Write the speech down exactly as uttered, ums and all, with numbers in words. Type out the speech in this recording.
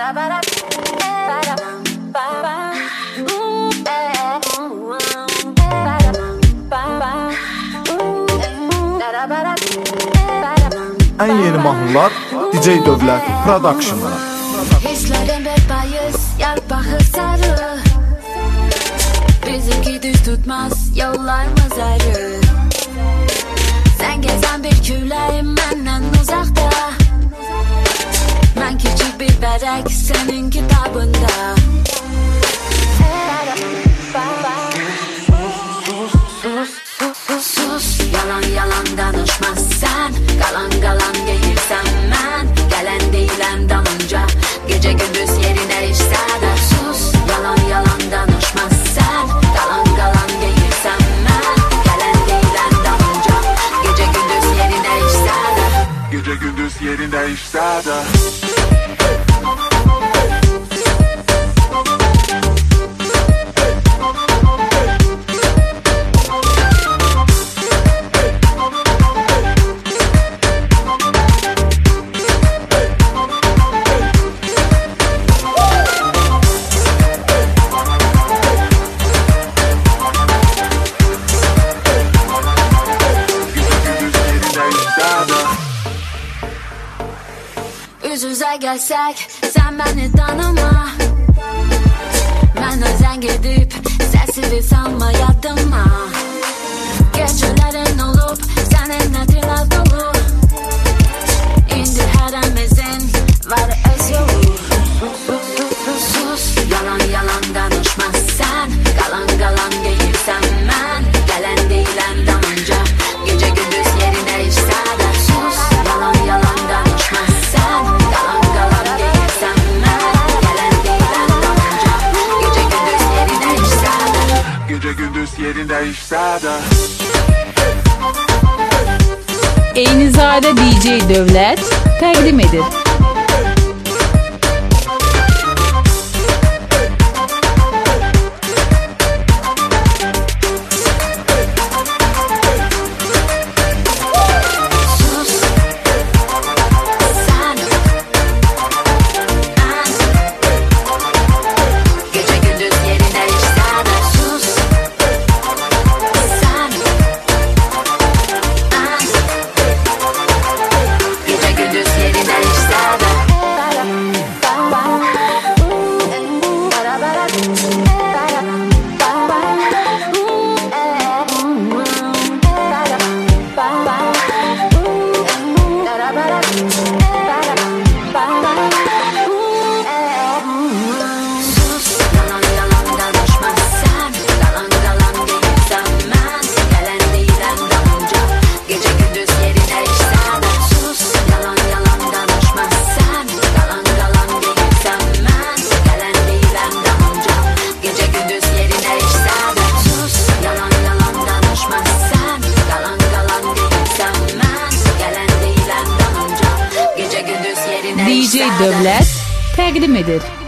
En yeni mahnılar D J Dövlət Production'dan. Hislerim hep bayız, yarpağı sarı. Bizimki düz tutmaz, yollarımız ayrı. Sen gezen bir küləyim benden uzakta. Ben küçük bir bərək senin kitabında. Sus, yalan yalan danışma sen. Galan galan geyirsen ben. Gelen değilen dalınca gece gündüz yerine işse de. Sus, yalan yalan danışma sen. Galan galan geyirsen ben. Gelen değilen dalınca gece gündüz yerine işse de. Gece gündüz yerinde işse de. Yüz yüze gelsek sen beni tanıma. Ben özen gidip sessiz sanma yadıma. Gecelerin olup senin hatırlar dolu. İndi heremizin var öz yolu. Sus, yalan yalan danışma sen. Galan galan geyirsen ben. Gelen değilen damınca gece gündüz yerine işse de. Sus, yalan yalan danışma sen. Galan galan geyirsen ben. Gelen değilen damınca gece gündüz yerine işse de. Gece gündüz yerinde işse de. Eynizade D J Dövlət təqdim edir. D J Dövlət təqdim edir.